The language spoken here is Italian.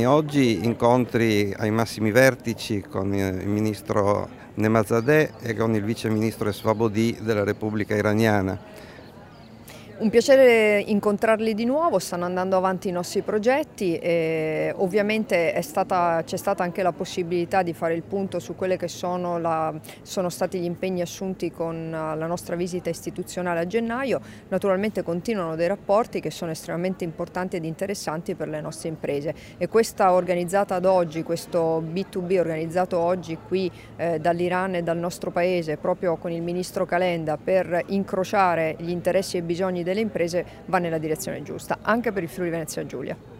Oggi incontri ai massimi vertici con il ministro Nemazadeh e con il vice ministro Eswabodi della Repubblica Iraniana. Un piacere incontrarli di nuovo, stanno andando avanti i nostri progetti e ovviamente c'è stata anche la possibilità di fare il punto su quelli che sono stati gli impegni assunti con la nostra visita istituzionale a gennaio. Naturalmente continuano dei rapporti che sono estremamente importanti ed interessanti per le nostre imprese e questa organizzata ad oggi, questo B2B organizzato oggi qui dall'Iran e dal nostro paese proprio con il ministro Calenda per incrociare gli interessi e i bisogni delle imprese va nella direzione giusta, anche per il Friuli Venezia Giulia.